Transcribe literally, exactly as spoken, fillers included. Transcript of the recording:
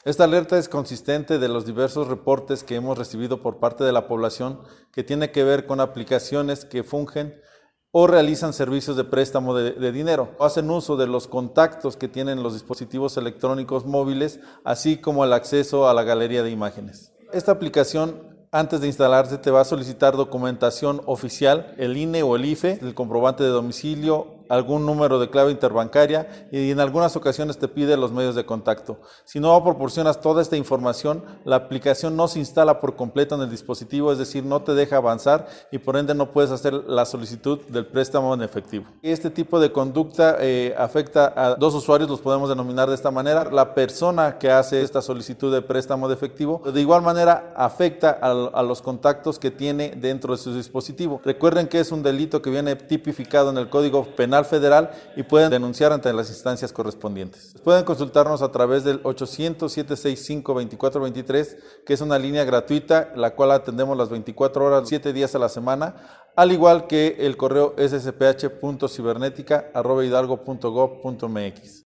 Esta alerta es consistente de los diversos reportes que hemos recibido por parte de la población que tiene que ver con aplicaciones que fungen o realizan servicios de préstamo de, de dinero, o hacen uso de los contactos que tienen los dispositivos electrónicos móviles, así como el acceso a la galería de imágenes. Esta aplicación, antes de instalarse, te va a solicitar documentación oficial, el I N E o el I F E, el comprobante de domicilio, algún número de clave interbancaria y en algunas ocasiones te pide los medios de contacto. Si no proporcionas toda esta información, la aplicación no se instala por completo en el dispositivo, es decir, no te deja avanzar y por ende no puedes hacer la solicitud del préstamo en efectivo. Este tipo de conducta eh, afecta a dos usuarios, los podemos denominar de esta manera. La persona que hace esta solicitud de préstamo de efectivo, de igual manera afecta a, a los contactos que tiene dentro de su dispositivo. Recuerden que es un delito que viene tipificado en el Código Penal Federal y pueden denunciar ante las instancias correspondientes. Pueden consultarnos a través del ochocientos, setecientos sesenta y cinco, veinticuatro veintitrés, que es una línea gratuita, la cual atendemos las veinticuatro horas, siete días a la semana, al igual que el correo s s p h punto cibernética arroba hidalgo punto gob punto m x.